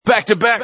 Back to back.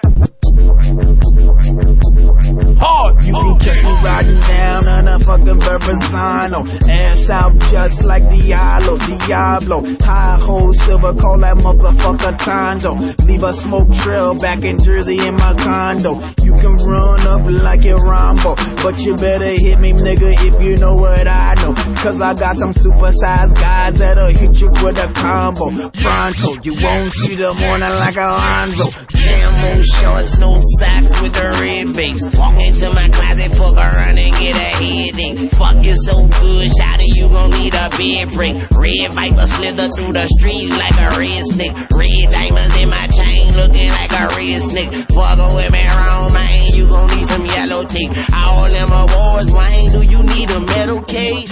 Hard. You can catch me riding down on a fucking Verrazano. Ass out just like Diablo. High hole silver, call that motherfucker Tondo. Leave a smoke trail back in Jersey in my condo. You can run up like you're Rambo, but you better hit me, nigga, if you know what I know. Cause I got some supersized guys that'll hit you with a combo. Pronto, you won't see the morning like Alonzo. Camo shorts, no socks with the red babes. Walk into my closet, fuck around and get a headache. Fuck you so good, shawty, you gon' need a bed break. Red Viper slither through the street like a red snake. Red diamonds in my chain, looking like a red snake. Fuck with me wrong, man, you gon' need some yellow tape. All them awards, Wayne, do you need a metal case?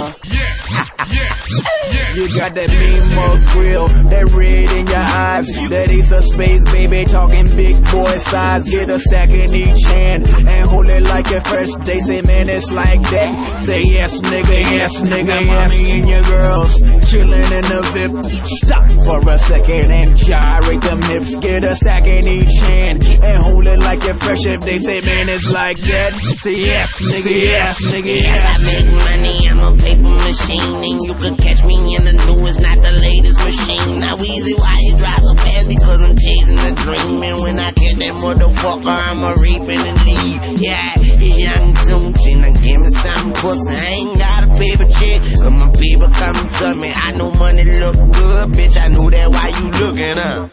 You got that mean mug grill, that red in your eyes, that Ace of Spades, baby, talking big boy size. Get a stack in each hand and hold it like your first day. Say, man, it's like that. Say yes, nigga, yes. Mommy and your girls chilling in the VIP. Stop for a second and gyrate them hips. Get a stack in each hand and hold it like you're fresh. If they say, man, it's like that. Say yes, nigga, yes. Yes, I make money, I'm a paper machine, and you could catch me in the newest, not the latest machine. Now easy, why you drive so fast? Because I'm chasing a dream, and when I get that motherfucker, I'ma reap in the lead. Yeah, it's young Tunchi, now give me some pussy. I ain't got a paper check, but my people come to me. I know money look good, bitch, I know that why you looking up.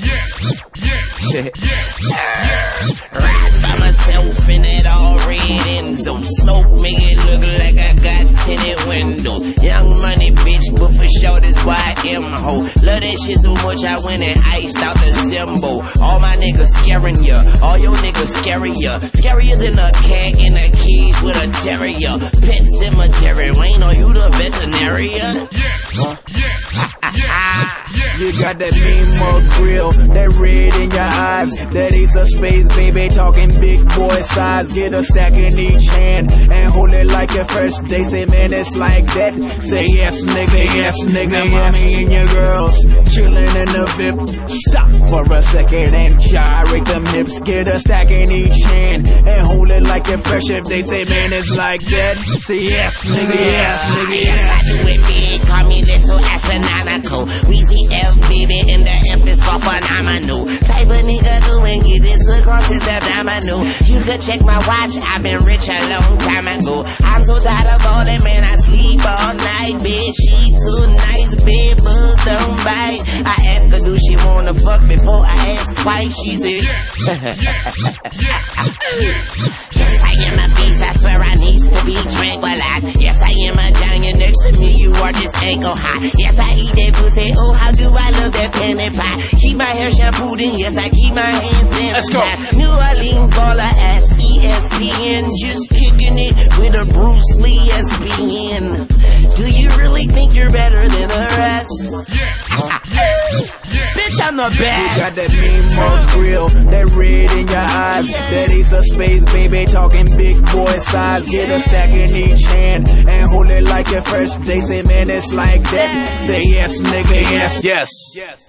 Ride by myself in that all red Enzo. Smoke make it look like I got tinted windows. Young money bitch, but for sure that's why I am a hoe. Love that shit so much I went and iced out the symbol. All my niggas scaring ya, all your niggas scary ya. Scarier than a cat in a cage with a terrier. Pet cemetery, Wayne, are you the veterinarian? You got that mean mug grill, that red in your eyes, that Ace of Spades, baby, talking big boy size. Get a stack in each hand and hold it like your first day. Say, man, it's like that. Say yes, nigga, mommy and your girls chilling in the VIP. Stop for a second and gyrate them hips. Get a stack in each hand and hold it like you're fresh. If they say, man, it's like that. Say yes, nigga, yes. I do it big, call me little astronomical. Weezy F, baby, and the F is for phenomenal. Type of nigga go and get this across his abdominal. You could check my watch, I've been rich a long time ago. I'm so tired of all that, man, I sleep all night. Bed sheets too nice, bed bugs don't bite. I ask her, do she wanna fuck before I ask twice? She said, yes, I am a beast, I swear I need to be tranquilized. Yes, I am a giant, next to me you are just ankle high. Yes, I eat that pussy, oh how do I love that penny pie. Keep my hair shampooed and yes, I keep my hands sanitized. New Orleans baller ass ESPN, just kicking it with a Bruce Lee SPN. Do you really think you're better than the rest? Bitch, I'm the best. You got that mean mug grill, that red in your eyes, that Ace of Spades, baby, talking big boy size. Get a stack in each hand and hold it like your first day. Say, man, it's like that. Say yes, nigga, yes.